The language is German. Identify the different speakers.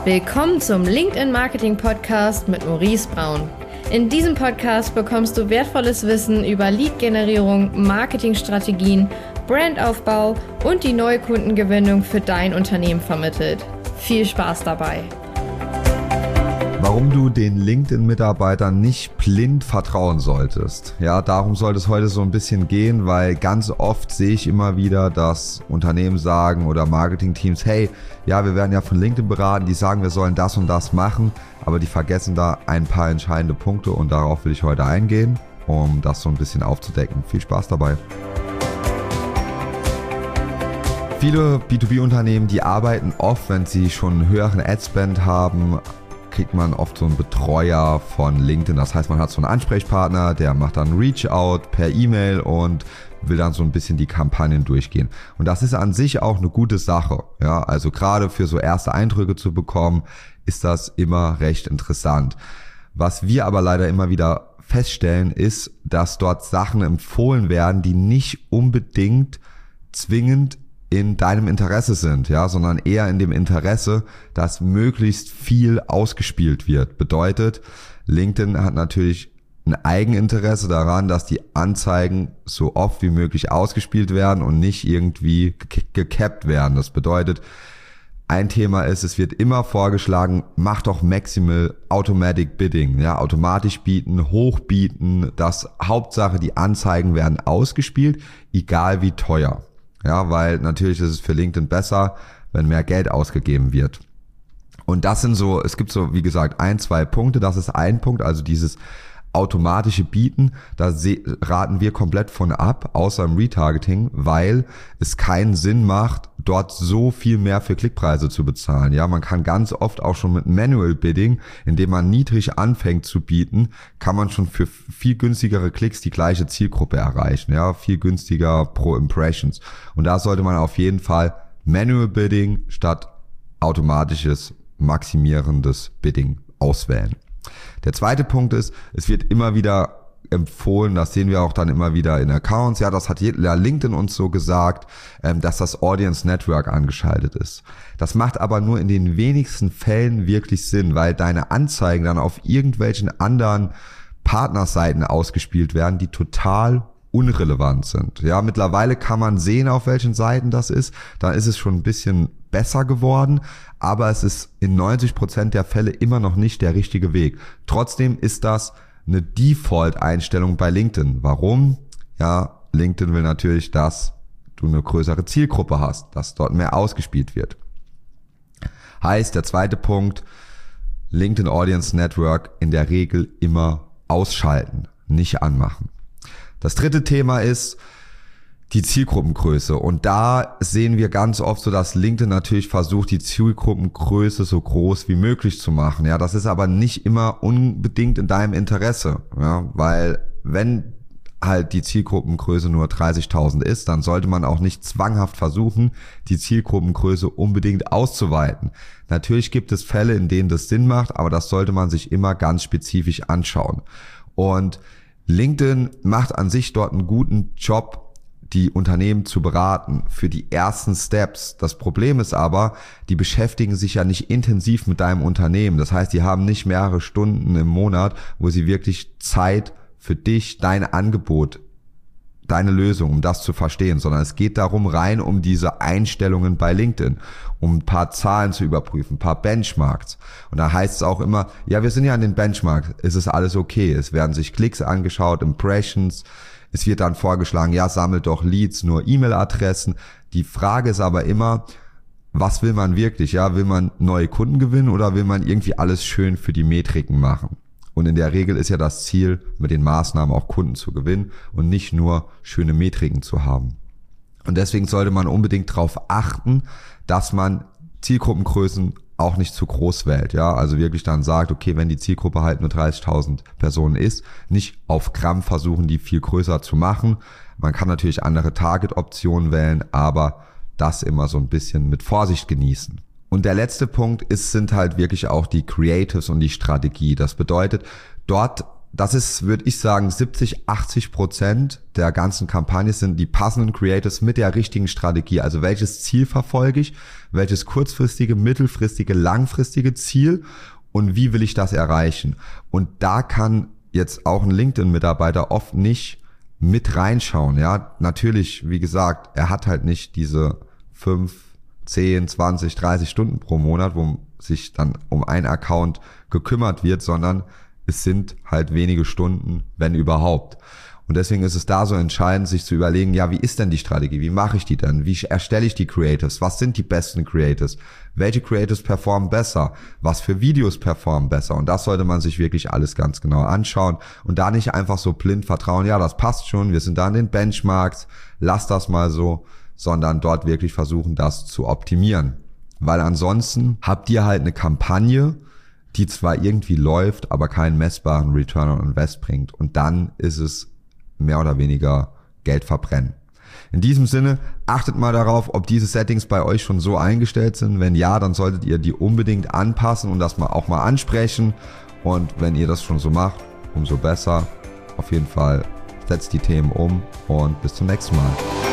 Speaker 1: Willkommen zum LinkedIn Marketing Podcast mit Maurice Braun. In diesem Podcast bekommst du wertvolles Wissen über Lead-Generierung, Marketingstrategien, Brandaufbau und die Neukundengewinnung für dein Unternehmen vermittelt. Viel Spaß dabei!
Speaker 2: Warum du den LinkedIn-Mitarbeitern nicht blind vertrauen solltest. Ja, darum sollte es heute so ein bisschen gehen, weil ganz oft sehe ich immer wieder, dass Unternehmen sagen oder Marketingteams, hey, ja, wir werden ja von LinkedIn beraten, die sagen, wir sollen das und das machen, aber die vergessen da ein paar entscheidende Punkte und darauf will ich heute eingehen, um das so ein bisschen aufzudecken. Viel Spaß dabei! Viele B2B-Unternehmen, die arbeiten oft, wenn sie schon einen höheren Adspend haben, kriegt man oft so einen Betreuer von LinkedIn. Das heißt, man hat so einen Ansprechpartner, der macht dann Reach-out per E-Mail und will dann so ein bisschen die Kampagnen durchgehen. Und das ist an sich auch eine gute Sache. Ja, also gerade für so erste Eindrücke zu bekommen, ist das immer recht interessant. Was wir aber leider immer wieder feststellen, ist, dass dort Sachen empfohlen werden, die nicht unbedingt zwingend in deinem Interesse sind, ja, sondern eher in dem Interesse, dass möglichst viel ausgespielt wird. Bedeutet, LinkedIn hat natürlich ein Eigeninteresse daran, dass die Anzeigen so oft wie möglich ausgespielt werden und nicht irgendwie gecapped werden. Das bedeutet, ein Thema ist, es wird immer vorgeschlagen, mach doch Maximal Automatic Bidding, ja, automatisch bieten, hochbieten, das Hauptsache, die Anzeigen werden ausgespielt, egal wie teuer. Ja, weil natürlich ist es für LinkedIn besser, wenn mehr Geld ausgegeben wird. Und das sind so, es gibt so, wie gesagt, 1-2 Punkte. Das ist ein Punkt, also dieses automatische Bieten, da raten wir komplett von ab, außer im Retargeting, weil es keinen Sinn macht, dort so viel mehr für Klickpreise zu bezahlen. Ja, man kann ganz oft auch schon mit Manual Bidding, indem man niedrig anfängt zu bieten, kann man schon für viel günstigere Klicks die gleiche Zielgruppe erreichen. Ja, viel günstiger pro Impressions. Und da sollte man auf jeden Fall Manual Bidding statt automatisches maximierendes Bidding auswählen. Der zweite Punkt ist, es wird immer wieder empfohlen, das sehen wir auch dann immer wieder in Accounts, ja, das hat LinkedIn uns so gesagt, dass das Audience Network angeschaltet ist. Das macht aber nur in den wenigsten Fällen wirklich Sinn, weil deine Anzeigen dann auf irgendwelchen anderen Partnerseiten ausgespielt werden, die total unrelevant sind. Ja, mittlerweile kann man sehen, auf welchen Seiten das ist, dann ist es schon ein bisschen besser geworden, aber es ist in 90% der Fälle immer noch nicht der richtige Weg. Trotzdem ist das eine Default-Einstellung bei LinkedIn. Warum? Ja, LinkedIn will natürlich, dass du eine größere Zielgruppe hast, dass dort mehr ausgespielt wird. Heißt, der zweite Punkt, LinkedIn Audience Network in der Regel immer ausschalten, nicht anmachen. Das dritte Thema ist die Zielgruppengröße. Und da sehen wir ganz oft so, dass LinkedIn natürlich versucht, die Zielgruppengröße so groß wie möglich zu machen. Ja, das ist aber nicht immer unbedingt in deinem Interesse. Ja, weil wenn halt die Zielgruppengröße nur 30.000 ist, dann sollte man auch nicht zwanghaft versuchen, die Zielgruppengröße unbedingt auszuweiten. Natürlich gibt es Fälle, in denen das Sinn macht, aber das sollte man sich immer ganz spezifisch anschauen. Und LinkedIn macht an sich dort einen guten Job, die Unternehmen zu beraten für die ersten Steps. Das Problem ist aber, die beschäftigen sich ja nicht intensiv mit deinem Unternehmen. Das heißt, die haben nicht mehrere Stunden im Monat, wo sie wirklich Zeit für dich, dein Angebot, deine Lösung, um das zu verstehen, sondern es geht darum rein um diese Einstellungen bei LinkedIn, um ein paar Zahlen zu überprüfen, ein paar Benchmarks. Und da heißt es auch immer, ja, wir sind ja an den Benchmarks, es ist alles okay. Es werden sich Klicks angeschaut, Impressions. Es wird dann vorgeschlagen, ja, sammelt doch Leads, nur E-Mail-Adressen. Die Frage ist aber immer, was will man wirklich? Ja, will man neue Kunden gewinnen oder will man irgendwie alles schön für die Metriken machen? Und in der Regel ist ja das Ziel, mit den Maßnahmen auch Kunden zu gewinnen und nicht nur schöne Metriken zu haben. Und deswegen sollte man unbedingt darauf achten, dass man Zielgruppengrößen auch nicht zu groß wählt, ja, also wirklich dann sagt, okay, wenn die Zielgruppe halt nur 30.000 Personen ist, nicht auf Gramm versuchen, die viel größer zu machen. Man kann natürlich andere Target-Optionen wählen, aber das immer so ein bisschen mit Vorsicht genießen. Und der letzte Punkt sind halt wirklich auch die Creatives und die Strategie. Das bedeutet, dort das ist, würde ich sagen, 70-80% der ganzen Kampagne sind die passenden Creators mit der richtigen Strategie. Also welches Ziel verfolge ich, welches kurzfristige, mittelfristige, langfristige Ziel und wie will ich das erreichen? Und da kann jetzt auch ein LinkedIn-Mitarbeiter oft nicht mit reinschauen. Ja, natürlich, wie gesagt, er hat halt nicht diese 5, 10, 20, 30 Stunden pro Monat, wo sich dann um einen Account gekümmert wird, sondern es sind halt wenige Stunden, wenn überhaupt. Und deswegen ist es da so entscheidend, sich zu überlegen, ja, wie ist denn die Strategie? Wie mache ich die denn? Wie erstelle ich die Creators? Was sind die besten Creators? Welche Creators performen besser? Was für Videos performen besser? Und das sollte man sich wirklich alles ganz genau anschauen und da nicht einfach so blind vertrauen, ja, das passt schon, wir sind da an den Benchmarks, lass das mal so, sondern dort wirklich versuchen, das zu optimieren. Weil ansonsten habt ihr halt eine Kampagne, die zwar irgendwie läuft, aber keinen messbaren Return on Invest bringt. Und dann ist es mehr oder weniger Geld verbrennen. In diesem Sinne, achtet mal darauf, ob diese Settings bei euch schon so eingestellt sind. Wenn ja, dann solltet ihr die unbedingt anpassen und das mal auch mal ansprechen. Und wenn ihr das schon so macht, umso besser. Auf jeden Fall setzt die Themen um und bis zum nächsten Mal.